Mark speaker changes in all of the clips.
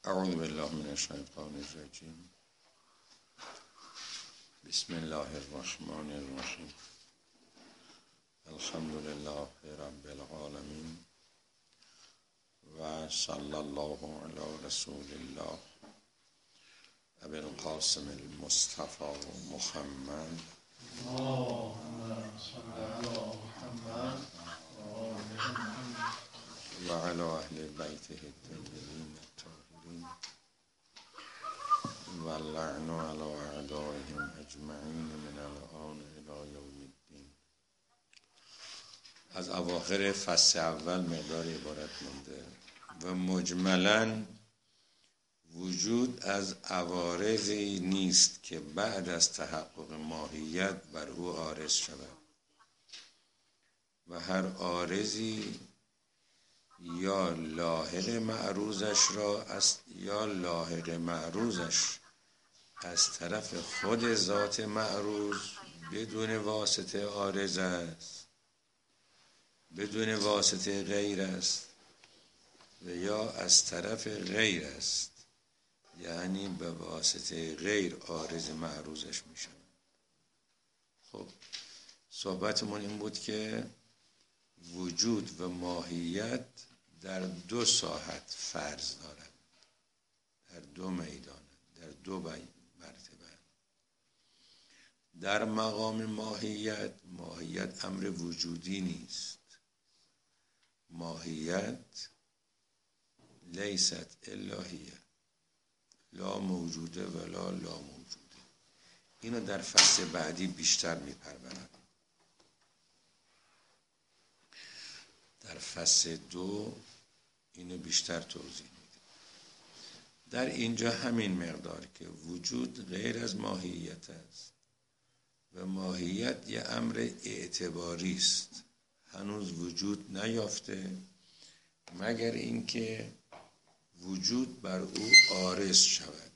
Speaker 1: اعوذ بالله من الشیطان الرجیم. بسم الله الرحمن الرحیم. الحمد لله رب العالمین و صلی الله علی رسول الله ابی القاسم المصطفى محمد
Speaker 2: اللهم صل علی محمد
Speaker 1: و علی اهل بیته الطاهرین الطاهرین و اللعن علی اعدائهم اجمعین من الآن الی یوم الدین. از اواخر فصل اول مقدار عبارت مونده و مجملاً وجود از عوارضی نیست که بعد از تحقق ماهیت بر او عارض شود و هر عارضی یا لاحق معروضش از طرف خود ذات معروض بدون واسطه عارض است، بدون واسطه غیر است و یا از طرف غیر است، یعنی به واسطه غیر عارض معروضش میشن. خب صحبتمون این بود که وجود و ماهیت در دو ساحت فرض دارند، در دو میدان، در دو مرتبه. در مقام ماهیت امر وجودی نیست. ماهیت لیست الا هی، لا موجوده ولا لا موجوده. اینو در فصل بعدی بیشتر میپرورم. در فصل 2 اینو بیشتر توضیح میده. در اینجا همین مقدار که وجود غیر از ماهیت است و ماهیت یه امر اعتباری است، هنوز وجود نیافته مگر اینکه وجود بر او عارض شود.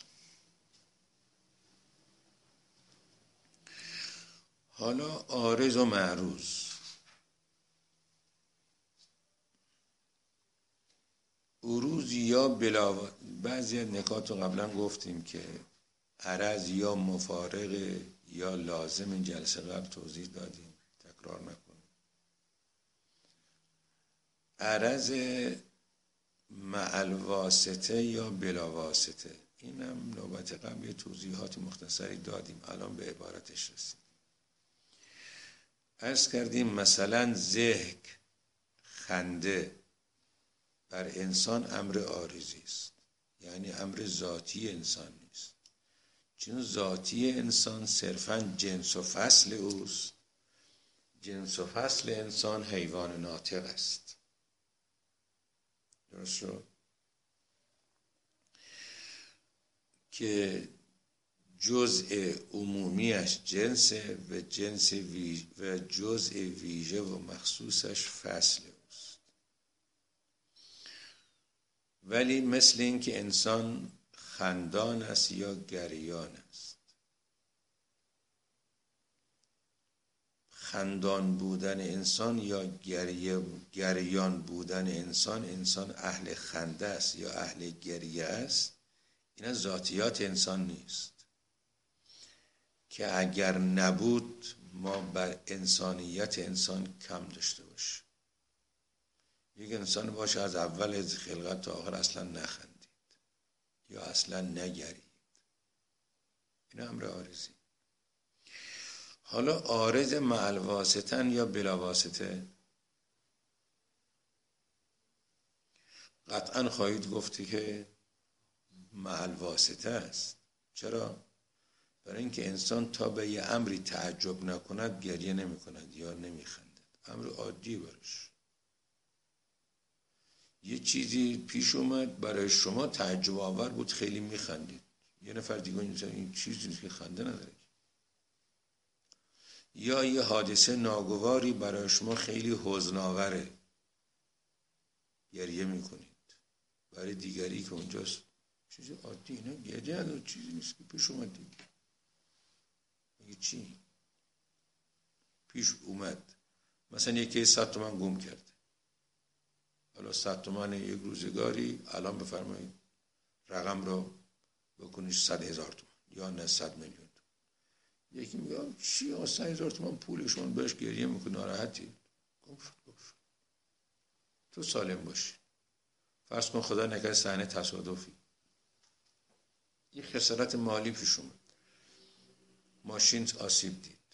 Speaker 1: حالا عارض و معروض، عروض یا بلا، بعضی از نکات رو قبلا گفتیم که عرض یا مفارق یا لازم، این جلسه قبل توضیح دادیم، تکرار نکنیم. عرض مع الواسطه یا بلا واسطه، اینم نوبت قبل یه توضیحات مختصری دادیم، الان به عبارتش رسیم. عرض کردیم مثلا ضحک، خنده بر انسان امر عارضی است، یعنی امر ذاتی انسان نیست، چون ذاتی انسان صرفاً جنس و فصل اوست. جنس و فصل انسان حیوان ناطق است. درست شد؟ که جزء عمومیش جنسه و جزء ویژه و مخصوصش فصل اوست. ولی مثل این که انسان خندان است یا گریان است. خندان بودن انسان یا گریان بودن انسان اهل خنده است یا اهل گریه است، اینا ذاتیات انسان نیست که اگر نبود ما بر انسانیت انسان کم داشته باشیم. یک انسان باشه از اول از خلقت تا آخر اصلا نخندید یا اصلا نگرید، این امر عارضی. حالا عارض مع الواسطه یا بلا واسطه، قطعا خواهید گفتی که مع الواسطه است. چرا؟ برای اینکه انسان تا به یه امری تعجب نکند گریه نمی کند یا نمی خندد، امر عادی برش. یه چیزی پیش اومد برای شما تعجب آور بود، خیلی می خندید. یه نفر دیگه این چیزی نیست که خنده نداره. یا یه حادثه ناگواری برای شما خیلی حزن‌آوره، گریه میکنید. برای دیگری که اونجاست چیزی عادی، نه گریه نداره، چیزی نیست که پیش اومد دیگه. میگه چی؟ پیش اومد مثلا یکی 100 تومن گم کرده، حالا 100 تومن یک روزگاری، الان بفرمایید رقم رو بکنیش 100,000 تومان یا نه 100 میلیون تومان. یکی میگه چی 100,000 تومان پولشون بهش گریه میکنه ناراحتی. گم شد. تو سالم باشی. فرض کن خدا نکرده صحنه تصادفی یه خسارت مالی پیش اومد، ماشین آسیب دید،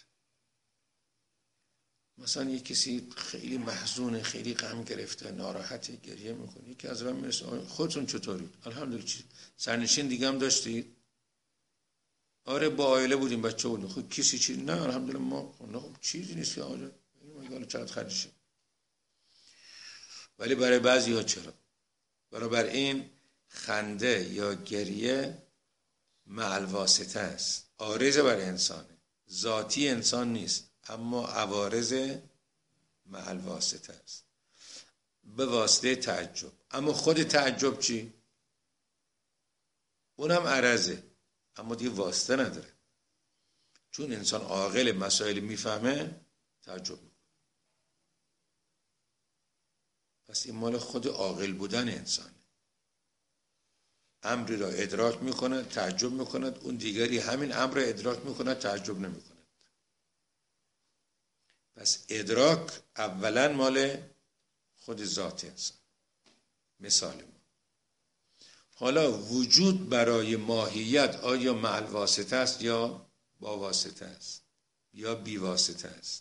Speaker 1: مثلا یه کسی خیلی محزونه، خیلی غم گرفته، ناراحته، گریه میکنه، یکی از راه میرسه خودتون چطورید؟ الحمدلله. سرنشین دیگه هم داشتید؟ آره با عائله بودیم، بچه بودیم. خب کسی چیزی؟ نه الحمدلله ما خب چیزی نیست که آره میگه چقدر خرجشه. ولی برای بعضی‌ها چرا؟ برای این خنده یا گریه مع الواسطه است، عارض برای انسانه، ذاتی انسان نیست، اما عوارض مع الواسطه است به واسطه تعجب. اما خود تعجب چی؟ اونم عرضه اما دیگه واسطه نداره، چون انسان عاقل مسائل میفهمه تعجب میکنه. پس این مال خود عاقل بودن انسانه. امری را ادراک میکند تعجب میکند، اون دیگری همین امر را ادراک میکند تعجب نمیکند. پس ادراک اولا مال خود ذات انسان. مثال ما حالا وجود برای ماهیت آیا مع الواسطه است یا با واسطه است یا بی واسطه است؟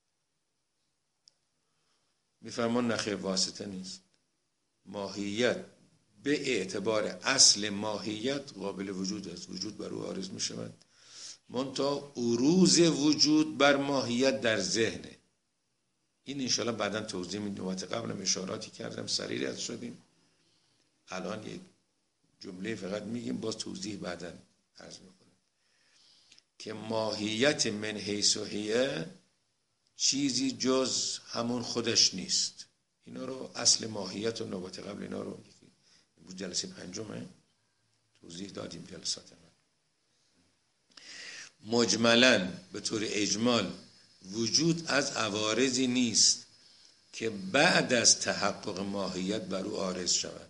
Speaker 1: میفرمان نخیر واسطه نیست. ماهیت به اعتبار اصل ماهیت قابل وجود است، وجود بر او عارض می شود، منتها عروض وجود بر ماهیت در ذهنه. این انشاءالله بعدا توضیح میدیم. وقت قبلم اشاراتی کردم سریع رد شدیم، الان یک جمله فقط میگیم باز توضیح بعدا عرض میکنم که ماهیت من حیث و هیه چیزی جز همون خودش نیست. اینا رو اصل ماهیت و نوبت قبل اینا رو جلسه پنجمه توضیح دادیم جلسات من. مجملاً به طور اجمال وجود از عوارضی نیست که بعد از تحقق ماهیت بر او عارض شود.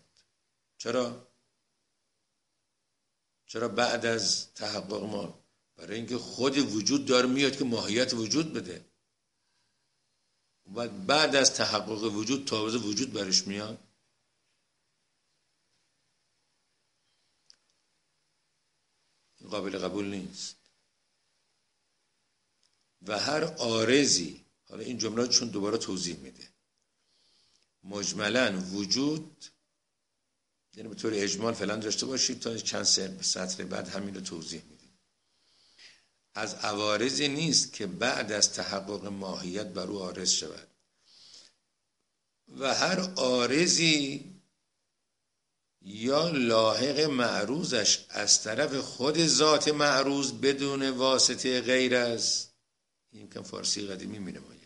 Speaker 1: چرا بعد از تحقق ما؟ برای اینکه خود وجود داره میاد که ماهیت وجود بده، بعد از تحقق وجود تازه وجود برش میاد. قابل قبول نیست. و هر عارضی، حالا این جمله چون دوباره توضیح میده، مجملاً وجود یعنی به طور اجمال فعلا داشته باشید تا چند سطر بعد همین رو توضیح میدیم. از عوارضی نیست که بعد از تحقق ماهیت بر او عارض شود و هر عارضی یا لاحق معروضش از طرف خود ذات معروض بدون واسطه غیر است. این که فارسی قدیمی می نماید.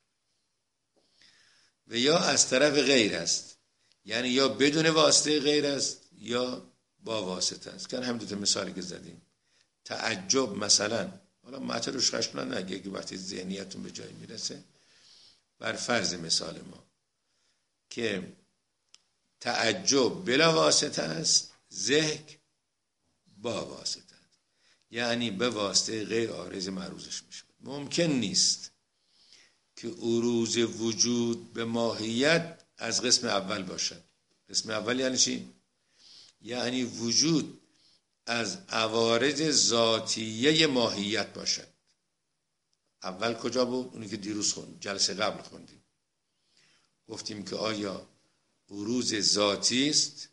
Speaker 1: و یا از طرف غیر است، یعنی یا بدون واسطه غیر است یا با واسطه است. که هم دوتا مثالی که زدیم. تعجب مثلا، حالا مطلب روش خشمنده نگه که وقتی ذهنیتون به جای میرسه، بر فرض مثال ما که تعجب بلا واسطه است، ضحک با واسطه است، یعنی به واسطه غیر عارض معروضش میشه. ممکن نیست که عروض وجود به ماهیت از قسم اول باشد. قسم اول یعنی چی؟ یعنی وجود از عوارض ذاتیه ماهیت باشد. اول کجا بود؟ اونی که دیروز جلسه قبل خوندیم. گفتیم که آیا عروض ذاتی است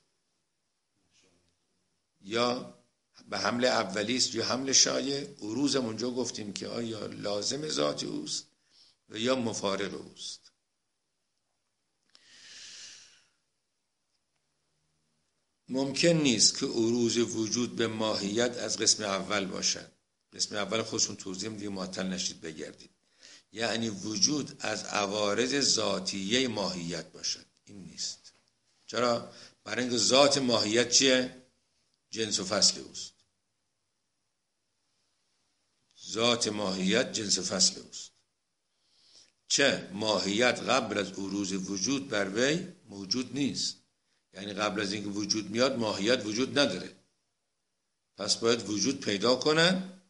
Speaker 1: یا به حمل اولی است یا حمل شایع. عروض اونجا گفتیم که آیا لازم ذاتی اوست و یا مفارق اوست. ممکن نیست که عروض وجود به ماهیت از قسم اول باشد. قسم اول خودشون توضیح دیگه معطل نشید بگردید. یعنی وجود از عوارض ذاتیه ماهیت باشد. این نیست. چرا؟ برای اینکه ذات ماهیت چیه؟ جنس و فصل اوست. ذات ماهیت جنس و فصل اوست. چه ماهیت قبل از عروض وجود بر وی موجود نیست. یعنی قبل از اینکه وجود میاد ماهیت وجود نداره، پس باید وجود پیدا کنن،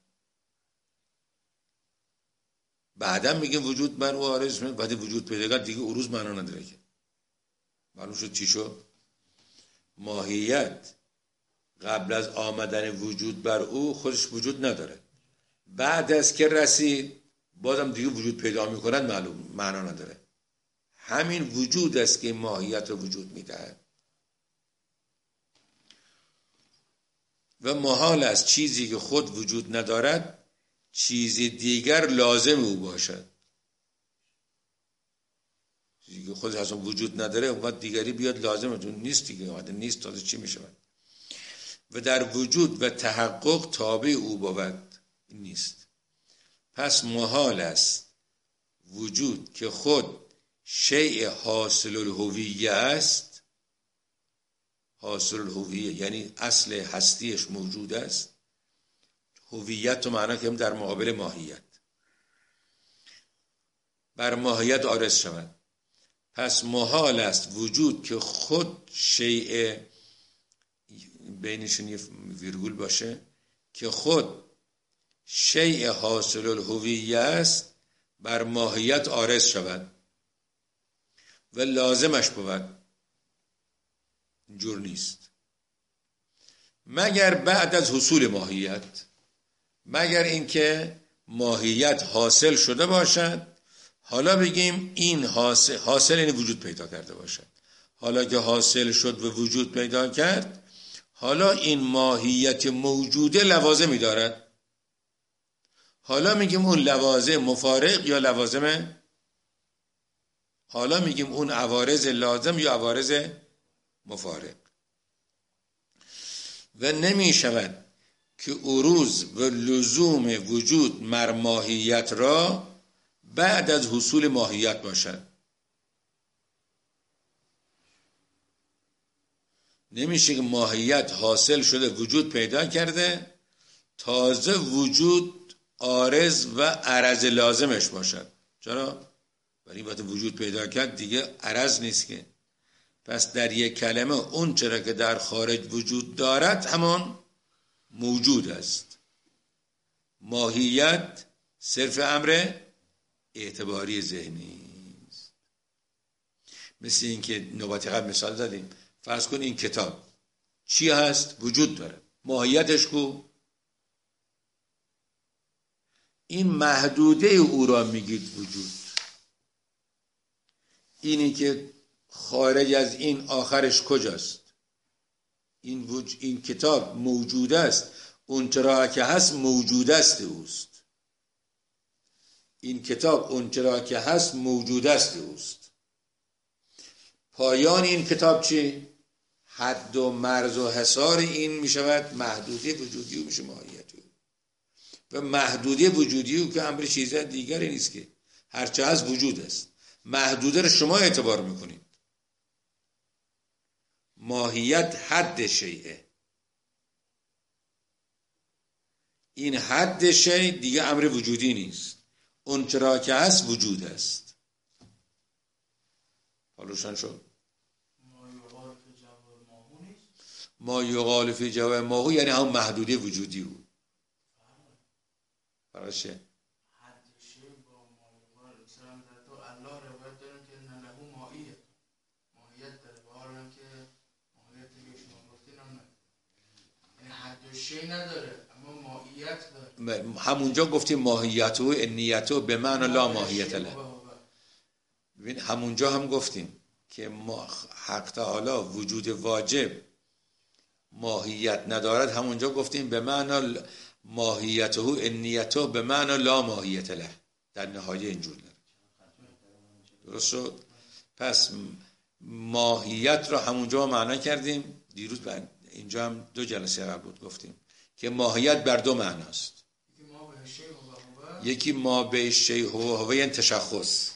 Speaker 1: بعدا میگیم وجود بر او عارض میاد. بعد وجود پیدا کرد دیگه عروض معنا نداره که. معلوم شد چی شد؟ ماهیت قبل از آمدن وجود بر او خودش وجود نداره، بعد از که رسید بازم دیگه وجود پیدا میکنند معلوم معنا نداره. همین وجود است که ماهیت رو وجود میدهد و محال است چیزی که خود وجود ندارد چیز دیگر لازم او باشد. چیزی که خود اصلا وجود نداره اونقدر دیگری بیاد لازمه، چون نیست دیگه، اومده نیست تازه چی میشه؟ و در وجود و تحقق تابع او بود نیست. پس محال است وجود که خود شیء حاصل الهویه است، حاصل الهویه یعنی اصل هستیش موجود است، هویت تو معنی که در مقابل ماهیت، بر ماهیت عارض شود. پس محال است وجود که خود شیء، بینشون یه ویرگول باشه، که خود شیء حاصل الهویه است بر ماهیت عارض شود و لازمش بود. جور نیست مگر بعد از حصول ماهیت، مگر اینکه ماهیت حاصل شده باشد. حالا بگیم این حاصل این وجود پیدا کرده باشد. حالا که حاصل شد و وجود پیدا کرد، حالا این ماهیت موجوده لوازمی دارد. حالا میگیم اون لوازم مفارق یا لوازم، حالا میگیم اون عوارض لازم یا عوارض مفارق. و نمی شود که عروض و لزوم وجود مر ماهیت را بعد از حصول ماهیت باشد. نمیشه که ماهیت حاصل شده وجود پیدا کرده تازه وجود عارض و عرض لازمش باشد. چرا؟ برای وقت وجود پیدا کرد دیگه عرض نیست که. پس در یک کلمه اون چرا که در خارج وجود دارد همان موجود است. ماهیت صرف امر اعتباری ذهنی است. مثل این که نوبت قبل مثال زدیم، فرض کن این کتاب چی هست؟ وجود داره. ماهیتش کو؟ این محدوده او را میگید وجود. اینی که خارج از این آخرش کجاست؟ این کتاب موجود است، اون چرا که هست موجود است اوست. این کتاب اون چرا که هست موجود است اوست. پایان این کتاب چی؟ حد و مرز و حصار این می شود محدوده وجودی او میشه ماهیت او. و محدوده وجودی او که امر چیز دیگری نیست که هرچه هست وجود است. محدوده رو شما اعتبار میکنید. ماهیت حد شیء، این حد شیء دیگه امر وجودی نیست. اون چرا که هست وجود است. حالا روشن شد؟ ما یقال فی جو ماهو یعنی هم محدوده وجودی بود. براشه
Speaker 2: حد شیء با ما یقال مثلا در تو الله روایت داره که نلهو ماهیت داره، با حالا که ماهیت دیگه شما گفتین هم یعنی حد شیء نداره اما ماهیت داره.
Speaker 1: همونجا گفتیم ماهیت و نیت به معنی لا ماهیت له. ببین همونجا هم گفتیم که حق تعالی وجود واجب ماهیت ندارد. همونجا گفتیم به معنی ماهیته انیته به معنی لا ماهیت له. در نهایه اینجور داره. درست شد؟ پس ماهیت را همونجا معنا کردیم. دیروز اینجا هم 2 جلسه قبل بود گفتیم که ماهیت بر 2 معناست. یکی ما به شیء هو یعنی تشخص،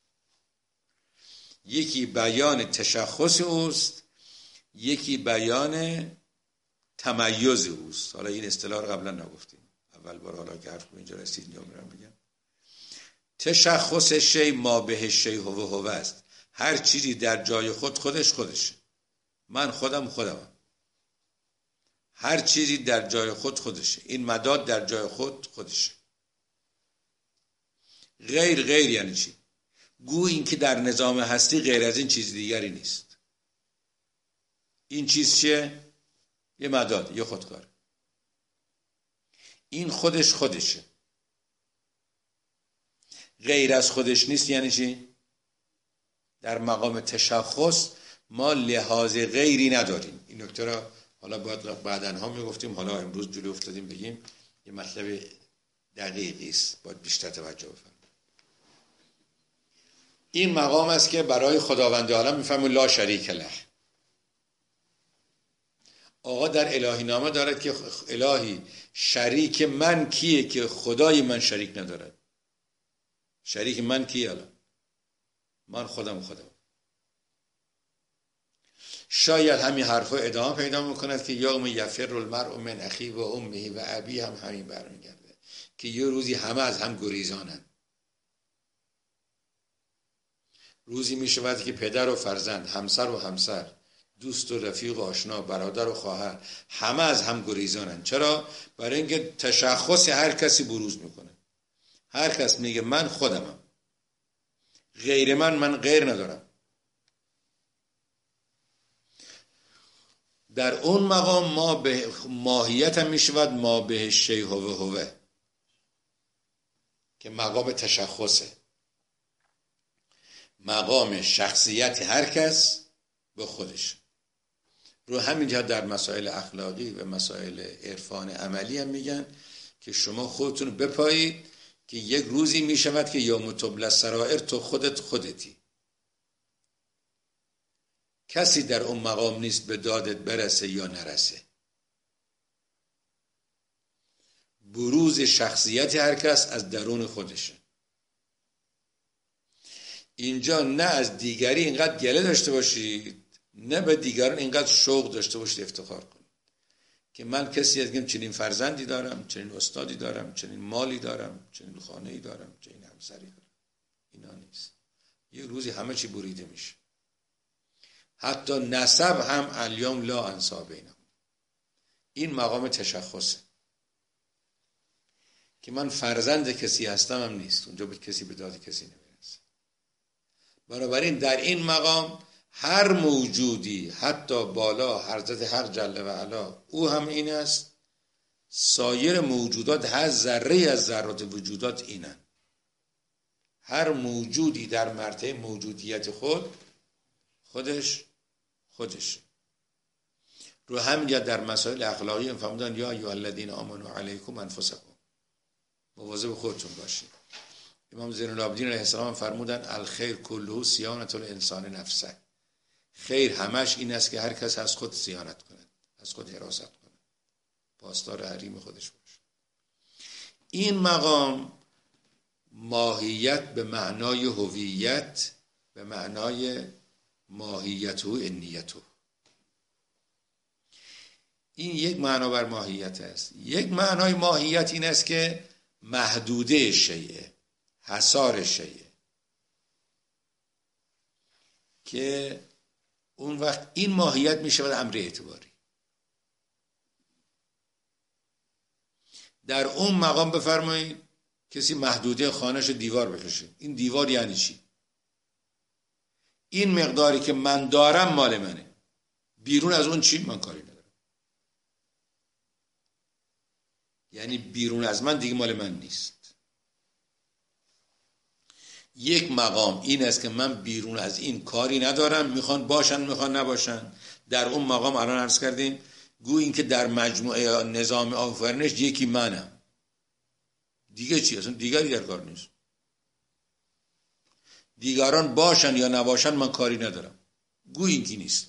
Speaker 1: یکی بیان تشخص اوست، یکی بیان تمیز اوست. حالا این اصطلاح رو قبلا نگفتیم، اول بار حالا که حرف اینجا رسید یا میرم بگم. تشخص شیء ما به شیء هو است. هر چیزی در جای خودشه. من خودمم. هر چیزی در جای خودشه. این مداد در جای خودشه. غیر یعنی چی؟ گو این که در نظام هستی غیر از این چیز دیگری نیست. این چیز چیه؟ یه مداد، یه خودکار. این خودشه. غیر از خودش نیست یعنی چی؟ در مقام تشخص ما لحاظ غیری نداریم. این نکته را حالا باید بعدنها میگفتیم، حالا امروز جلو افتادیم بگیم یه مطلب دقیقی است، باید بیشتر توجه بفرمایید. این مقام است که برای خداوند عالم میفهمیم لا شریک له. آقا در الهی نامه دارد که الهی شریک من کیه که خدای من شریک ندارد؟ شریک من کیه؟ الان من خودم. شاید همین حرفا ادامه پیدا میکند که یوم یفر المرء من اخیه و امه و ابیه هم همین برمیگرده که یه روزی همه از هم گریزانن. روزی میشود که پدر و فرزند، همسر و همسر، دوست و رفیق و آشنا، برادر و خواهر همه از هم گریزانن. چرا؟ برای اینکه تشخص هر کسی بروز میکنه. هر کس میگه من خودمم، غیر من غیر ندارم. در اون مقام ما به ماهیت هم میشود ما به شیء هو که مقام تشخصه، مقام شخصیت هر کس به خودش. رو همین جهت در مسائل اخلاقی و مسائل عرفان عملی هم میگن که شما خودتون بپایید که یک روزی میشود که یوم تبلی السرائر تو خودتی. کسی در اون مقام نیست به دادت برسه یا نرسه. بروز شخصیت هر کس از درون خودشه. اینجا نه از دیگری اینقدر گله داشته باشید، نه به دیگران اینقدر شوق داشته باشید افتخار کنید که من کسی هستم چنین فرزندی دارم، چنین استادی دارم، چنین مالی دارم، چنین خانه‌ای دارم، چنین همسری دارم. اینا نیست. یه روزی همه چی بریده میشه. حتی نسب هم الیوم لا انساب بینم. این مقام تشخصه که من فرزند کسی هستم هم نیست. اونجا به کسی به داد کسی نمیرسه. بنابراین در این مقام هر موجودی، حتی بالا حضرت حق جل و علا، او هم این است. سایر موجودات، هر ذره از ذرات وجودات اینن. هر موجودی در مرتبه موجودیت خودش رو همین در مسائل اخلاقی فهمیدن یا ایها الذین آمنوا علیکم انفسکم، مواظب خودتون باشید. امام زین العابدین علیه السلام فرمودن الخیر کله صیانة الانسان نفسه. خیر همش این است که هر کس از خود صیانت کند، از خود حراست کند، پاسدار حریم خودش باشه. این مقام ماهیت به معنای هویت، به معنای ماهیت و انیت. این یک معنا بر ماهیت است. یک معنای ماهیت این است که محدوده شیء، حصار شیء، که اون وقت این ماهیت می شود امر اعتباری. در اون مقام بفرمایید کسی محدوده خانه‌شو دیوار بکشه. این دیوار یعنی چی؟ این مقداری که من دارم مال منه، بیرون از اون چی من کاری ندارم. یعنی بیرون از من دیگه مال من نیست. یک مقام این است که من بیرون از این کاری ندارم، میخوان باشن میخوان نباشن. در اون مقام الان عرض کردیم گویا این که در مجموعه نظام آفرینش یکی منم، دیگه چی؟ اصلا دیگری در کار نیست. دیگران باشن یا نباشن من کاری ندارم، گویا اینکی نیست.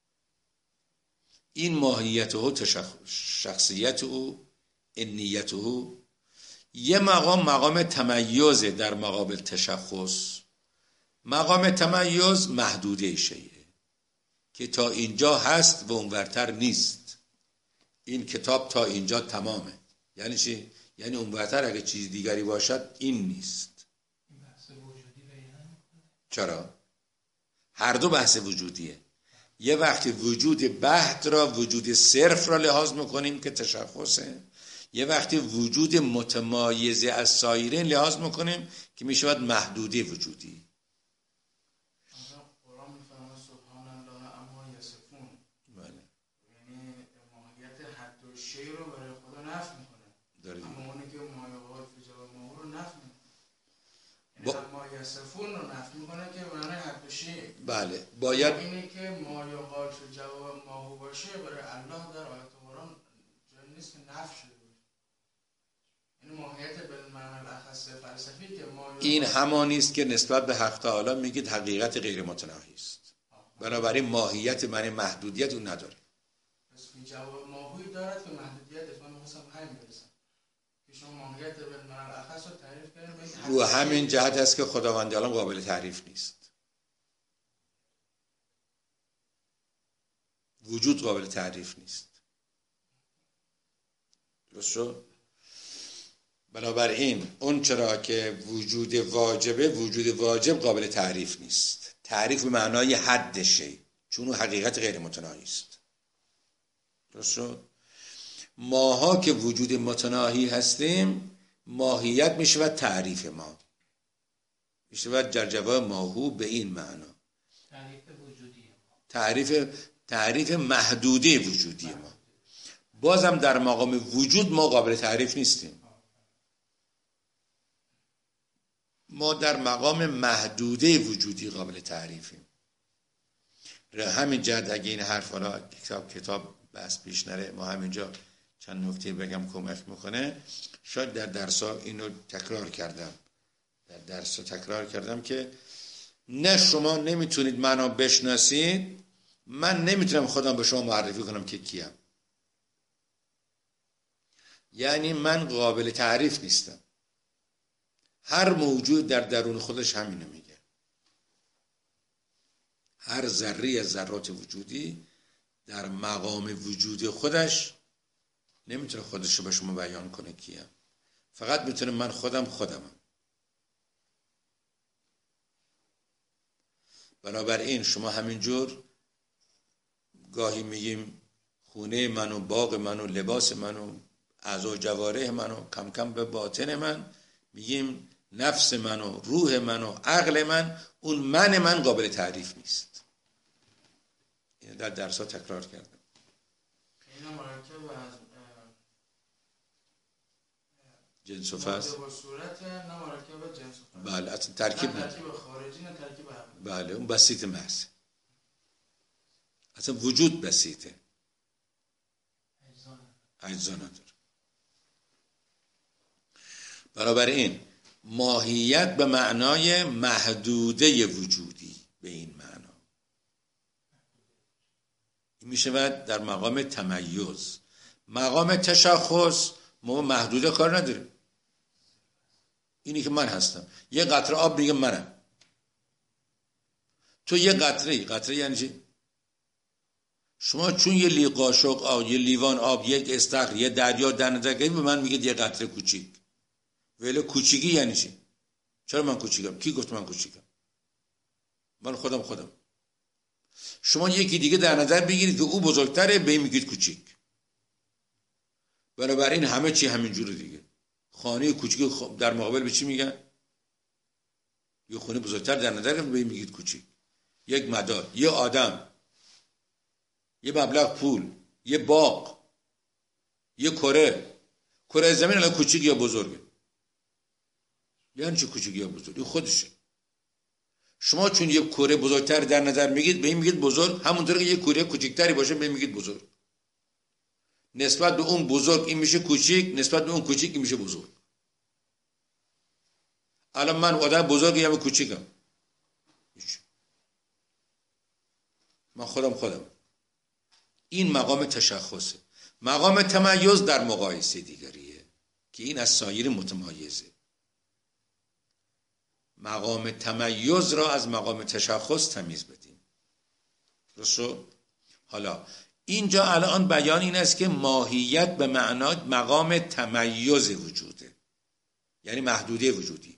Speaker 1: این ماهیت او، شخصیت او، انیت او. یه مقام تمیز در مقابل تشخص. مقام تمیز محدوده شیء که تا اینجا هست و اونورتر نیست. این کتاب تا اینجا تمامه. یعنی چی؟ یعنی اونورتر اگه چیز دیگری باشد این نیست. چرا؟ هر دو بحث وجودیه. یه وقتی وجود بحت را، وجود صرف را لحاظ میکنیم که تشخصه، یه وقتی وجود متمایز از سایرین لحاظ میکنیم که میشود محدوده وجودی.
Speaker 2: قرآن میفرماید سبحان الله عما یصفون.
Speaker 1: بله.
Speaker 2: یعنی ماهیت حد و شی رو برای خدا نفی میکنه، اما اونی که مایه‌های فی جواب ماهو رو نفی میکنه. یعنی عما یصفون رو نفی میکنه که معنی حد و شی.
Speaker 1: بله. باید
Speaker 2: اینه که مایه‌های فی جواب ماهو باشه برای الله در آیات قرآن جایی نیست که نفی شده. این ماهیت بالمعنی الاخص فلسفی که
Speaker 1: این همانی است که نسبت به حق تعالی میگید حقیقت غیر متناهی است. بنابراین ماهیت معنی محدودیت اون نداره.
Speaker 2: پس فی جواب ماهوی دارد که محدودیتش من می‌خواستم همین برسم که شما ماهیت بالمعنی الاخص رو تعریف کردید.
Speaker 1: رو همین جهت است که خداوند عالم قابل تعریف نیست. وجود قابل تعریف نیست. درست شد؟ بنابراین اون چرا که وجود واجبه، وجود واجب قابل تعریف نیست. تعریف به معنای حد شی، چون اون حقیقت غیر متناهی است. درست شد؟ ماها که وجود متناهی هستیم، ماهیت میشود تعریف ما، میشود در جواب ماهو به این معنا تعریف محدوده وجودی ما. بازم در مقام وجود ما قابل تعریف نیستیم، ما در مقام محدوده وجودی قابل تعریفیم. همین جهت اگه این حرف حالا کتاب بس پیش نره، ما همینجا چند نکته بگم کمک میکنه. شاید در درس‌ها اینو تکرار کردم که نه شما نمیتونید منو بشناسید، من نمیتونم خودم به شما معرفی کنم که کیم. یعنی من قابل تعریف نیستم. هر موجود در درون خودش همینو میگه. هر ذره از ذرات وجودی در مقام وجود خودش نمیتونه خودش رو به شما بیان کنه کیم. فقط میتونه من خودمم. بنابراین شما همینجور گاهی میگیم خونه من و باغ من و لباس من و اعضا و جوارح من و کم کم به باطن من میگیم نفس من و روح من و عقل من، اون من قابل تعریف نیست. این در درس ها تکرار کردم.
Speaker 2: این مرکب از
Speaker 1: جنس و فصل
Speaker 2: با صورت، نه مرکب جنس و فصل.
Speaker 1: بله، اصلا ترکیب
Speaker 2: نه ترکیب خارجی نه ترکیب عقلی.
Speaker 1: بله، اون بسیط محض، اصلا وجود بسیطه، اجزا نداره. بنابراین ماهیت به معنای محدوده وجودی به این معنا میشود در مقام تمیز. مقام تشخص ما محدوده کار نداریم. اینی که من هستم، یه قطره آب میگه منم. تو یه قطره یعنی چی؟ شما چون یه لیقاشق آب، یه لیوان آب، یک استخر، یه دریا در نظر گرفتید، به من میگید یه قطره کوچیک. ولی کوچیکی یعنی چی؟ چرا من کوچیکم؟ کی گفت من کوچیکم؟ من خودم. شما یکی دیگه در نظر بگیرید که او بزرگتره، به این میگید کوچیک. بنابراین همه چی همین جوره دیگه. خانه کوچیک در مقابل به چی میگن؟ یه خونه بزرگتر در نظر گرفتید، به این میگید کوچیک. یک مدار، یه آدم، یه مبلغ پول، یه باغ، یه کره زمین الان کوچیک یا بزرگه؟ یعنی چه کوچیک یا بزرگ؟ این خودشه. شما چون یه کره بزرگتر در نظر میگید، به این میگید بزرگ. همونطور که یه کره کوچیکتری باشه، به این میگید بزرگ. نسبت به اون بزرگ این میشه کوچیک، نسبت به اون کوچیک این میشه بزرگ. الان من آدم بزرگی یا کوچیکم؟ من خودم. این مقام تشخصه. مقام تمیز در مقایسه دیگریه که این از سایر متمایزه. مقام تمیز را از مقام تشخص تمیز بدیم. درسته؟ حالا اینجا الان بیان این است که ماهیت به معنای مقام تمیز وجوده، یعنی محدوده وجودی.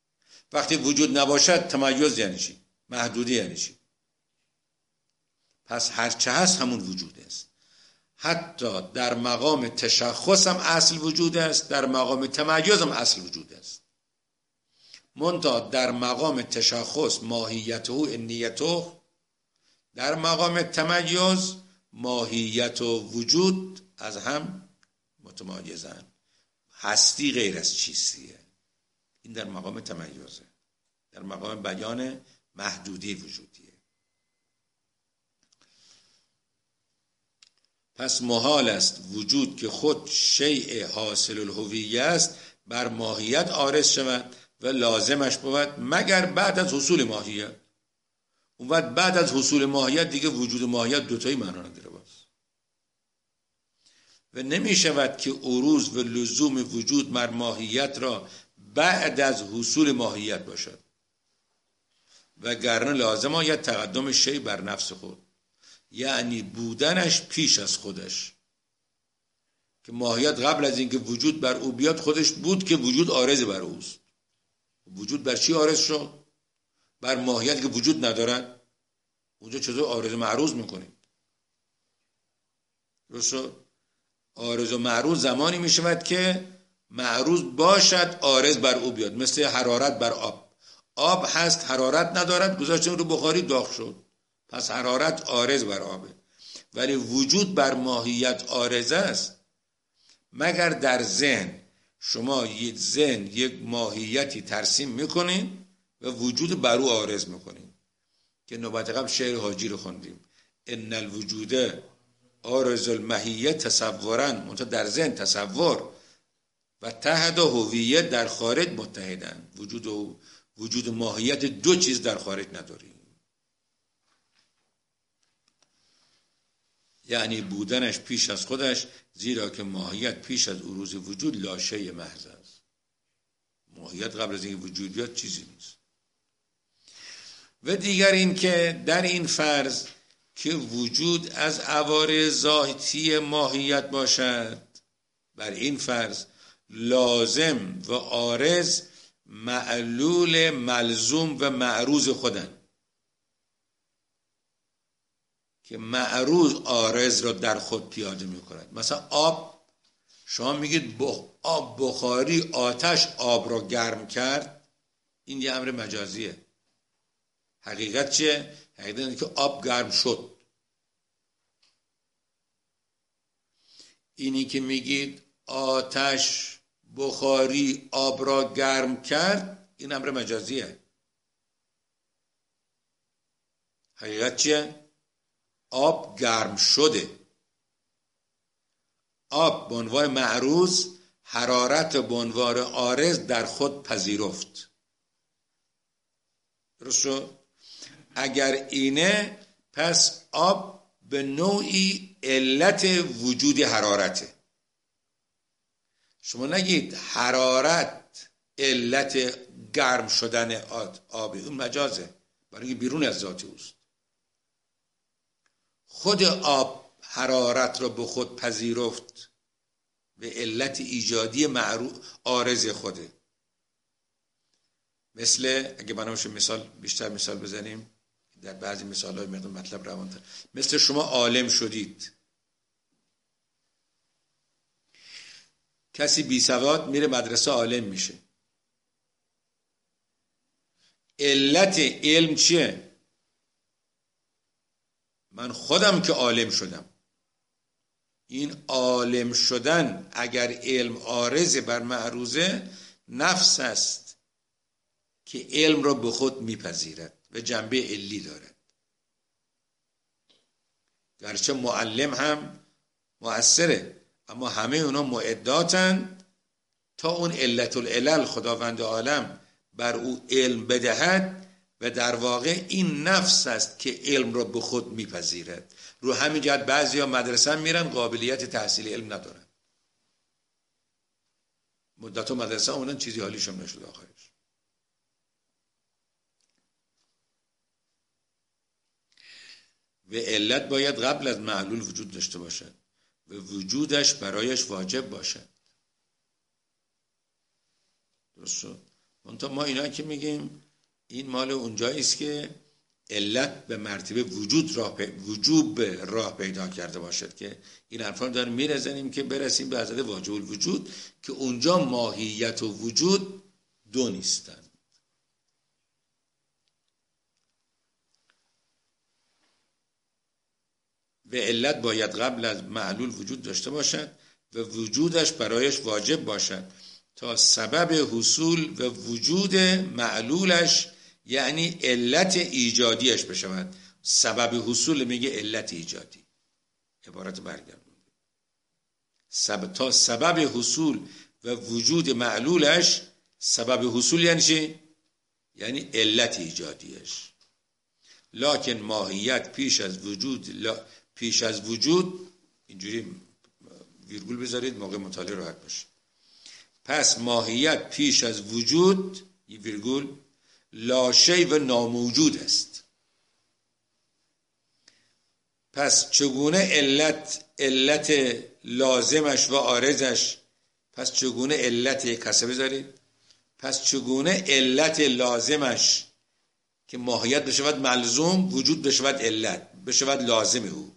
Speaker 1: وقتی وجود نباشد تمیز یعنی چی؟ محدوده یعنی چی؟ پس هرچه هست همون وجود است. حتی در مقام تشخص هم اصل وجود است، در مقام تمیز هم اصل وجود است. منتها در مقام تشخص ماهیته و انیته، در مقام تمیز ماهیت و وجود از هم متمایزن. هستی غیر از چیستیه. این در مقام تمیزه، در مقام بیان محدودی وجودیه. پس محال است وجود که خود شیء حاصل الهویه است بر ماهیت عارض شود و لازمش بود مگر بعد از حصول ماهیت. اون وقت بعد از حصول ماهیت دیگه وجود ماهیت دوتایی معنا نداره باز. و نمی شود که عروض و لزوم وجود بر ماهیت را بعد از حصول ماهیت باشد، وگرنه لازم آید تقدم شیء بر نفس خود، یعنی بودنش پیش از خودش، که ماهیت قبل از اینکه وجود بر او بیاد خودش بود که وجود عارض بر اوست. وجود بر چی عارض شد؟ بر ماهیت که وجود ندارد. اونجا چطور عارض معروض میکنیم؟ درست؟ عارض و معروض زمانی میشود که معروض باشد عارض بر او بیاد. مثل حرارت بر آب. آب هست حرارت ندارد، گذاشتیم رو بخاری داغ شد، پس حرارت عارض بر آبه. ولی وجود بر ماهیت عارض است مگر در ذهن شما یک ماهیتی ترسیم میکنین و وجود بر او عارض میکنین، که نوبت قبل شعر حاجی رو خوندیم: ان الوجود عارض الماهیه تصورا، منتها در ذهن تصور و تحت هویت در خارج متحدن. وجود ماهیت دو چیز در خارج نداریم، یعنی بودنش پیش از خودش، زیرا که ماهیت پیش از عروض وجود لاشه محض است. ماهیت قبل از اینکه وجود بیاد چیزی نیست. و دیگر این که در این فرض که وجود از عوارض ذاتی ماهیت باشد، بر این فرض لازم و عارض معلول ملزوم و معروض خودن، که معروض عارض را در خود پیاده می کند. مثلا آب، شما میگید آب بخاری آتش آب را گرم کرد، این یه امر مجازیه. حقیقت چیه؟ حقیقت اینه که آب گرم شد. اینی که میگید آتش بخاری آب را گرم کرد، این امر مجازیه. حقیقت چیه؟ آب گرم شده. آب به عنوان معروض حرارت به عنوان عارض در خود پذیرفت. درست شد؟ اگر اینه پس آب به نوعی علت وجود حرارته. شما نگید حرارت علت گرم شدن آب، اون مجازه، برای اینکه بیرون از ذات اوست. خود آب حرارت را به خود پذیرفت به علت ایجادی عارض خوده. مثل اگه بنامشه بیشتر مثال بزنیم، در بعضی مثال‌های مطلب روان‌تر، مثل شما عالم شدید. کسی بی سواد میره مدرسه عالم میشه. علت علم چیه؟ من خودم که عالم شدم. این عالم شدن اگر علم عارض بر معروضه، نفس است که علم را به خود میپذیرد و جنبه علی دارد. گرچه معلم هم مؤثره، اما همه اونا معداتن تا اون علت العلل خداوند عالم بر او علم بدهد، و در واقع این نفس است که علم را به خود میپذیرد. رو همین جهت بعضیا مدرسه میرن قابلیت تحصیل علم ندارن، مدت مدرسه اونن چیزی حالیشون نشد آخرش. و علت باید قبل از معلول وجود داشته باشد و وجودش برایش واجب باشد. درست شد؟ منتها ما اینا که میگیم این مال اونجاییست که علت به مرتبه وجوب راه پیدا کرده باشد که این حرفا رو داریم میرزنیم که برسیم به حضرت واجب الوجود که اونجا ماهیت و وجود دو نیستند. و علت باید قبل از معلول وجود داشته باشد و وجودش برایش واجب باشد تا سبب حصول و وجود معلولش یعنی علت ایجادیش بشود. سبب حصول میگه علت ایجادی، عبارت برگردون. تا سبب حصول و وجود معلولش، سبب حصول یعنی چی؟ یعنی علت ایجادیش. لکن ماهیت پیش از وجود اینجوری ویرگول بذارید موقع مطالعه راحت باشه. پس ماهیت پیش از وجود ویرگول لاشی و ناموجود است. پس چگونه علت لازمش و عارضش، پس چگونه علت کسه بذارید، پس چگونه علت لازمش که ماهیت بشود ملزوم، وجود بشود علت، بشود لازم او،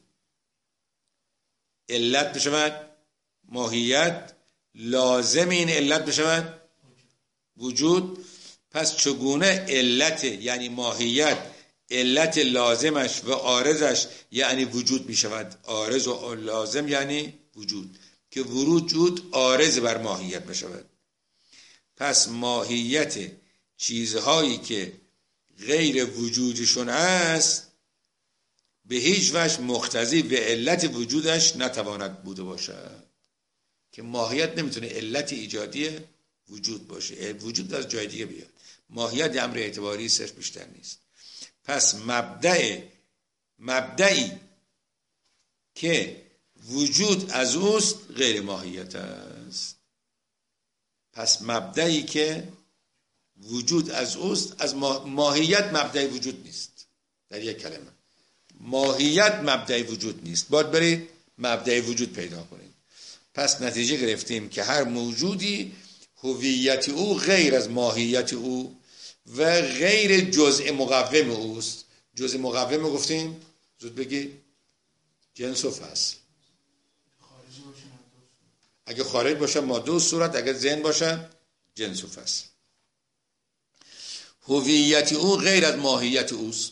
Speaker 1: علت بشود ماهیت، لازم این علت بشود وجود. پس چگونه علت یعنی ماهیت علت لازمش و عارضش یعنی وجود می شود. عارض و لازم یعنی وجود که وجود عارض بر ماهیت بشود. پس ماهیت چیزهایی که غیر وجودشون است به هیچ وجه مقتضی به علت وجودش نتواند بوده باشد. که ماهیت نمیتونه علت ایجادی وجود باشه، وجود از جای دیگه بیاد. ماهیت امر اعتباری صرف بیشتر نیست. پس مبدئی که وجود از اوست غیر ماهیت است. پس مبدئی که وجود از اوست، از ماهیت مبدأ وجود نیست. در یک کلمه ماهیت مبدأ وجود نیست، باید برید مبدأ وجود پیدا کنید. پس نتیجه گرفتیم که هر موجودی هویت او غیر از ماهیت او و غیر جزء مقوم اوست. جزء مقوم گفتیم زود بگید جنس و فصل. اگه خارج باشه ماده و صورت، اگه ذهن باشه جنس و فصل. هویت او غیر از ماهیت اوست.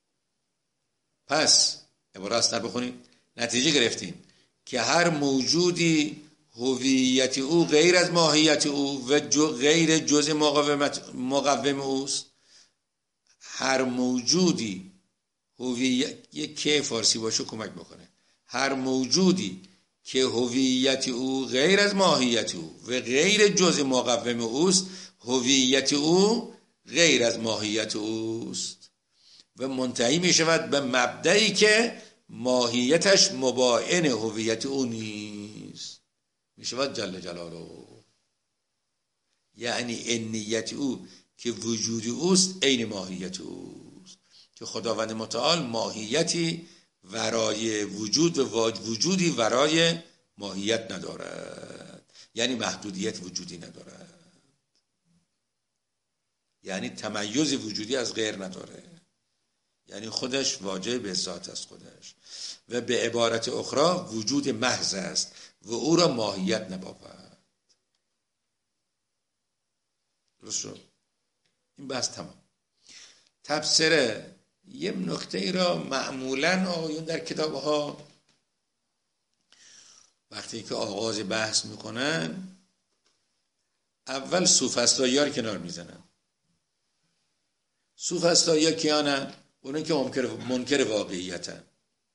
Speaker 1: پس عبارت اصلا بخونید، نتیجه گرفتیم که هر موجودی هویت او غیر از ماهیت او و غیر جزء مقوم اوست. هر موجودی یک که فارسی باشه کمک بکنه. هر موجودی که هویت او غیر از ماهیت او و غیر جزء مقوم اوست، هویت او غیر از ماهیت اوست و منتهی می شود به مبدئی که ماهیتش مباین هویت او نیست. می شود جل جلاله. یعنی انیت او که وجود اوست عین ماهیت اوست. که خداوند متعال ماهیتی ورای وجود و وجودی ورای ماهیت ندارد. یعنی محدودیت وجودی ندارد. یعنی تمیز وجودی از غیر نداره. یعنی خودش واجب به ذات از خودش و به عبارت اخرى وجود محض است و او را ماهیت نبود. درست شد؟ این بحث تمام. تبصره یه نکته ای را معمولاً آقایون در کتاب ها وقتی که آغاز بحث میکنن اول سوفسطایی ها رو کنار میزنن. سوفسطایی ها کیانن؟ اونایی که منکر واقعیتن.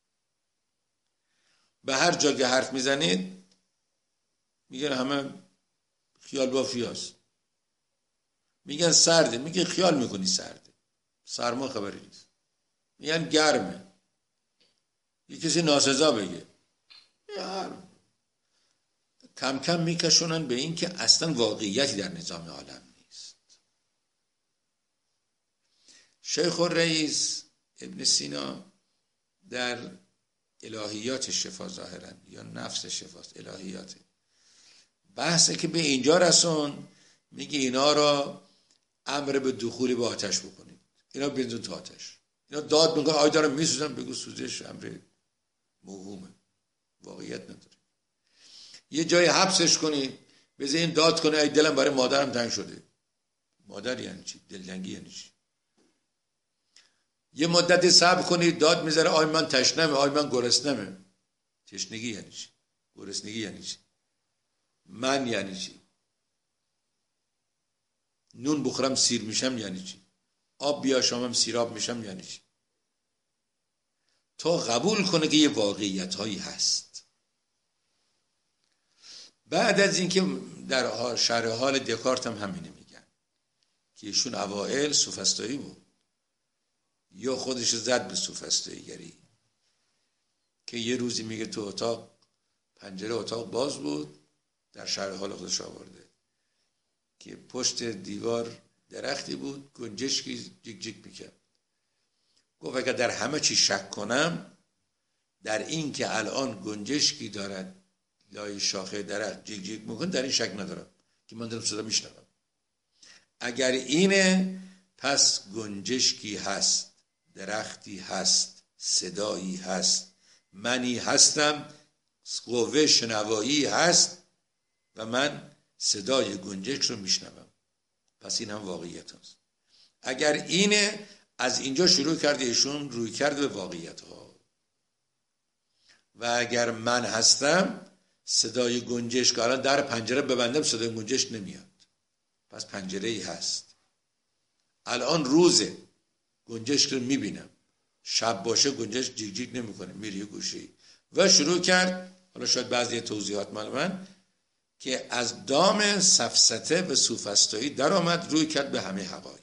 Speaker 1: به هر جا که حرف میزنید میگن همه خیال بافی هست. میگن سرده، میگن خیال میکنی سرده، سرما خبری نیست. میگن گرمه، یه کسی ناسزا بگه کم کم میکشونن به این که اصلا واقعیتی در نظام عالم نیست. شیخ الرئیس ابن سینا در الهیات شفا ظاهرا یا نفس شفاست، الهیات بحثه که به اینجا رسون، میگه اینا را امر به دخول به آتش بکنید، اینا بنزون تو آتش. اینا داد میکنه آی دارم میسوزم، بگو سوزش امر موهومه، واقعیت نداره. یه جای حبسش کنی بذار این داد کنه ای دلم برای مادرم تنگ شده. مادر یعنی چی؟ دلتنگی یعنی چی؟ یه مدت صبر کنی داد میذاره آی من تشنمه، آی من گرسنمه. تشنگی یعنی چی؟ گرسنگی یعنی چی؟ من یعنی چی؟ نون بخورم سیر میشم یعنی چی؟ آب بیاشامم سیراب میشم یعنی چی؟ تا قبول کنه که یه واقعیت هایی هست. بعد از اینکه در شرح حال دکارت هم همینه میگن که ایشون اوائل سوفسطایی بود یا خودش زد به سوفسطایی گری، که یه روزی میگه تو اتاق پنجره اتاق باز بود، در شرح حال خودش آورده که پشت دیوار درختی بود گنجشکی جیک جیک میکرد. گفت اگر در همه چی شک کنم در این که الان گنجشکی دارد لای شاخه درخت جیک جیک میکنه در این شک ندارم که من دارم صدا میشنوم. اگر اینه پس گنجشکی هست، درختی هست، صدایی هست، منی هستم، قوه شنوایی هست و من صدای گنجشک رو میشنوم، پس این هم واقعیت هست. اگر اینه از اینجا شروع کرده ایشون روی کرده به واقعیت ها. و اگر من هستم صدای گنجشک، الان در پنجره ببندم صدای گنجشک نمیاد، پس پنجره ای هست. الان روزه گنجشک رو میبینم، شب باشه گنجشک جیک جیک نمیکنه میری گوشه‌ای. و شروع کرد، حالا شاید بعضی توضیحات مال من، که از دام سفسطه و سوفسطایی در آمد روی کرد به همه حقایق.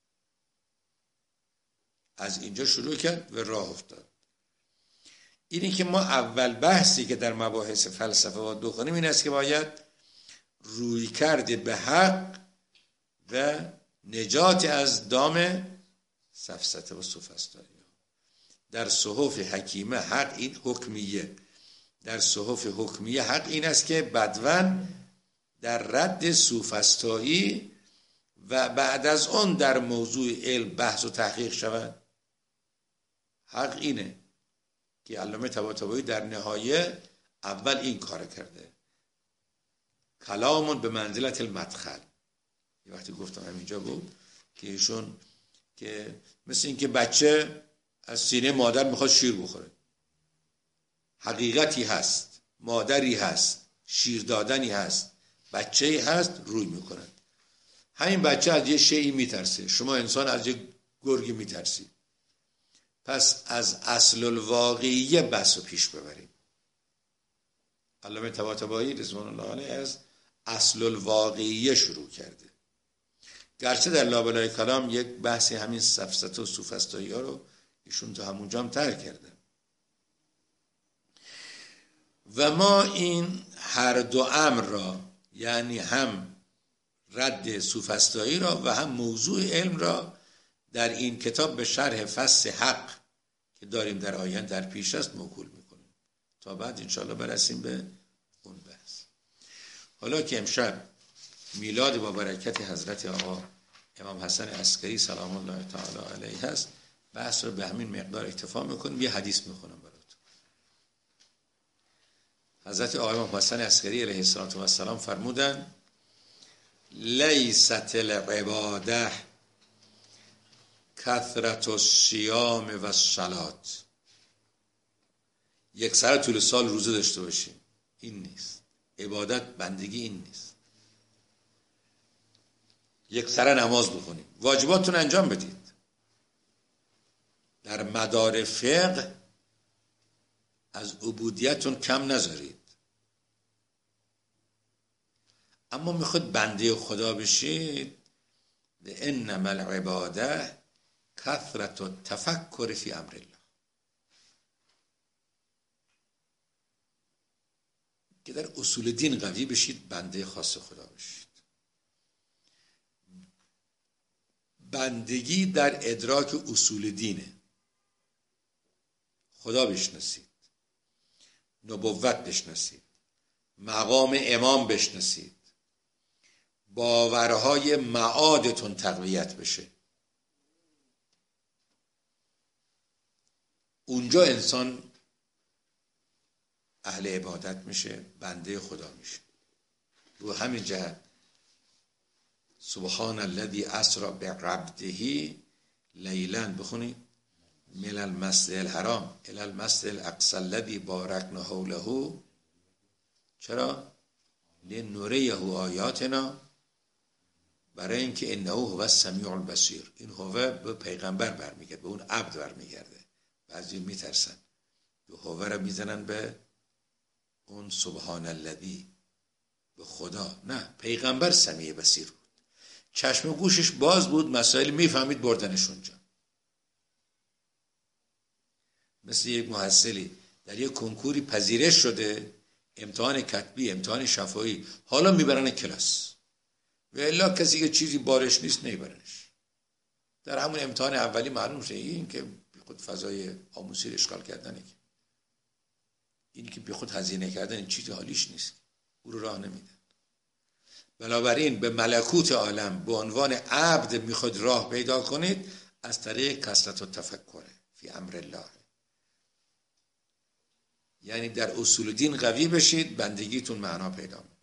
Speaker 1: از اینجا شروع کرد و راه افتاد. اینی که ما اول بحثی که در مباحث فلسفه باید بکنیم این است که باید روی کرده به حق و نجات از دام سفسطه و سوفسطایی. در صحف حکیمه حق این حکمیه، در صحف حکمیه حق این است که بدون در رد سوفسطایی و بعد از آن در موضوع علم بحث و تحقیق شود. حق اینه که علامه طباطبایی در نهایه اول این کار کرده، کلامون به منزلت المدخل. یه وقتی گفتم همینجا بود که ایشون که مثل این که بچه از سینه مادر میخواد شیر بخوره، حقیقتی هست، مادری هست، شیر دادنی هست، بچه‌ای هست، روی میکنن. همین بچه از یه شیئی میترسه، شما انسان از یه گرگی میترسی. پس از اصل الواقعیه بس و پیش ببریم. علامه طباطبایی رضوان الله علیه از اصل الواقعیه شروع کرده، گرچه در لابلای کلام یک بحثی همین سفسطه و سوفسطایی ها رو ایشون تو همونجا هم ترک کرده. و ما این هر دو امر را، یعنی هم رد سوفسطایی را و هم موضوع علم را در این کتاب به شرح فصل حق که داریم در آینده در پیش است موکول میکنیم تا بعد انشاءالله برسیم به اون بحث. حالا که امشب میلاد با برکت حضرت آقا امام حسن عسکری سلام الله تعالی علیه هست، بحث رو به همین مقدار اکتفا میکنیم. یه حدیث میخونم براتون. حضرت آقا امام حسن عسکری علیه السلام فرمودن لیست العباده کثرت الصیام و الصلات. یک سر طول سال روزه داشته باشیم این نیست. عبادت بندگی این نیست. یک سر نماز بخونیم، واجباتتون انجام بدید، در مدار فقه از عبودیتتون کم نذارید. اما میخواد بنده خدا بشید، انما العباده کثرت التفکر فی امر الله، که در اصول دین قوی بشید، بنده خاص خدا بشید. بندگی در ادراک اصول دینه، خدا بشناسید، نبوت بشناسید، مقام امام بشناسید، باورهای معادتون تقویت بشه. اونجا انسان اهل عبادت میشه، بنده خدا میشه. رو همین جهت سبحان الذی اسری بعبده لیلا بخونید من المسجد الحرام الی المسجد الاقصی الذی بارکنا حوله. چرا؟ لنریه آیاتنا، برای اینکه انه هو السمیع البصیر. این هو به پیغمبر برمیگرده، به اون عبد برمیگرده. بعضی میترسن به هو را میزنن به اون سبحان الذی، به خدا. نه، پیغمبر سمیع بصیر بود، چشم و گوشش باز بود، مسائل میفهمید، بردنش اونجا. مثل یک محصلی در یک کنکوری پذیرش شده، امتحان کتبی، امتحان شفاهی، حالا میبرن کلاس، و الا کسی که چیزی بارش نیست نمیبرنش. در همون امتحان اولی معلوم شه این که بی خود فضای آموزشی اشغال کردنه، این که بی خود هزینه کردن، این چیزی حالیش نیست، او رو راه نمیده. بنابراین به ملکوت عالم به عنوان عبد میخواد راه پیدا کنید، از طریق کثرت و تفکره فی امر الله. یعنی در اصول دین قوی بشید، بندگیتون معنا پیدا میکنه.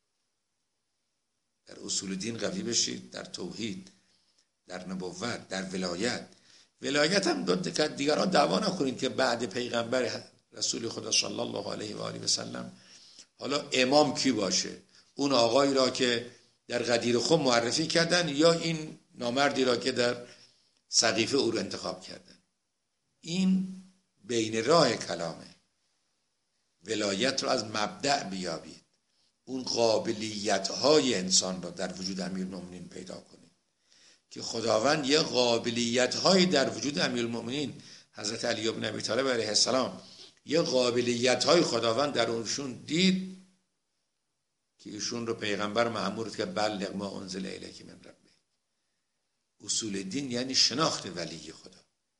Speaker 1: در اصول دین قوی بشید، در توحید، در نبوت، در ولایت. ولایت هم دیگران دعوا نکنید که بعد پیغمبر رسول خدا صلی الله علیه و آله و سلم حالا امام کی باشه؟ اون آقایی را که در غدیر خم معرفی کردن، یا این نامردی را که در سقیفه او رو انتخاب کردن؟ این بین راه کلامه. ولایت رو از مبدأ بیابید، اون قابلیت‌های انسان را در وجود امیرالمؤمنین پیدا کنید که خداوند یه قابلیت‌هایی در وجود امیرالمؤمنین حضرت علی بن ابی طالب علیه السلام، یه قابلیت‌های خداوند در اونشون دید که ایشون رو پیغمبر مأمور که بلغ ما انزل الیک من ربک. اصول دین یعنی شناخت ولی خدا.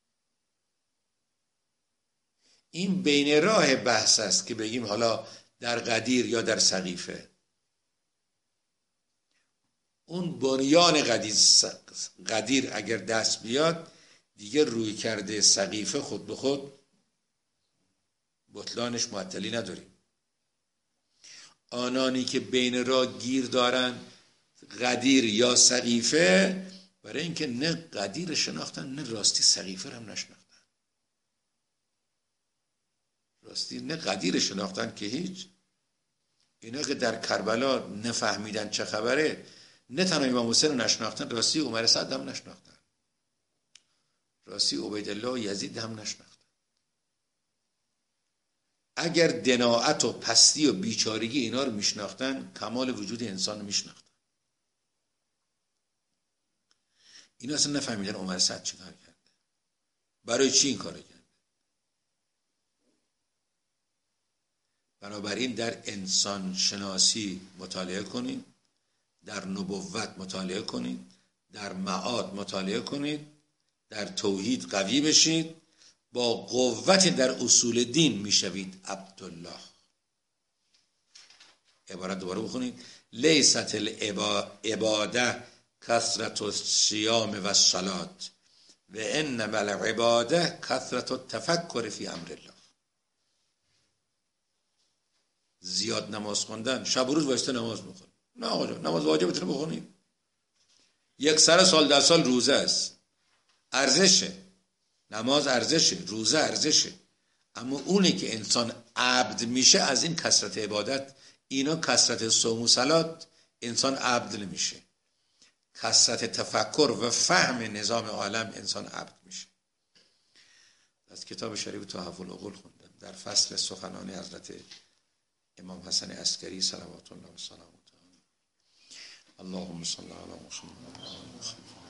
Speaker 1: این بین راه بحث است که بگیم حالا در غدیر یا در سقیفه. اون بنیان غدیر اگر دست بیاد، دیگه روی کرده سقیفه خود به خود بطلانش معطلی نداریم. آنانی که بین راه گیر دارن، غدیر یا سقیفه، برای اینکه نه غدیر شناختن نه راستی سقیفه هم نشناختن. راستی نه غدیر شناختن که هیچ. اینا که در کربلا نفهمیدن چه خبره، نه تنها امام حسین رو نشناختن، راستی عمر سعد هم نشناختن، راستی عبیدالله و یزید هم نشناختن. اگر دناعت و پستی و بیچارگی اینا رو میشناختن، کمال وجود انسان رو میشناختن. اینا اصلا نفهمیدن عمر سعد چی کار کرده، برای چی این کار کرده. بنابراین در انسان شناسی مطالعه کنید، در نبوت مطالعه کنید، در معاد مطالعه کنید، در توحید قوی بشید، با قوت در اصول دین میشوید عبدالله. عبارت دوباره بخونید: لیست العباده کثرت الصیام و الصلات و انما العباده کثرت التفکر فی امر الله. زیاد نماز خوندن، شب و روز واسه نماز میخونید، نه آقا جان، نماز واجبتون بخونید. یک سر سال در سال روزه است، ارزشه. نماز ارزشه، روزه ارزشه. اما اونی که انسان عبد میشه از این کثرت عبادت، اینا کثرت صوم و صلات، انسان عبد نمیشه. کثرت تفکر و فهم نظام عالم انسان عبد میشه. از کتاب شریف تحف العقول خوندم، در فصل سخنان حضرت امام حسن عسکری صلوات الله و سلامه. اللهم صل علی محمد.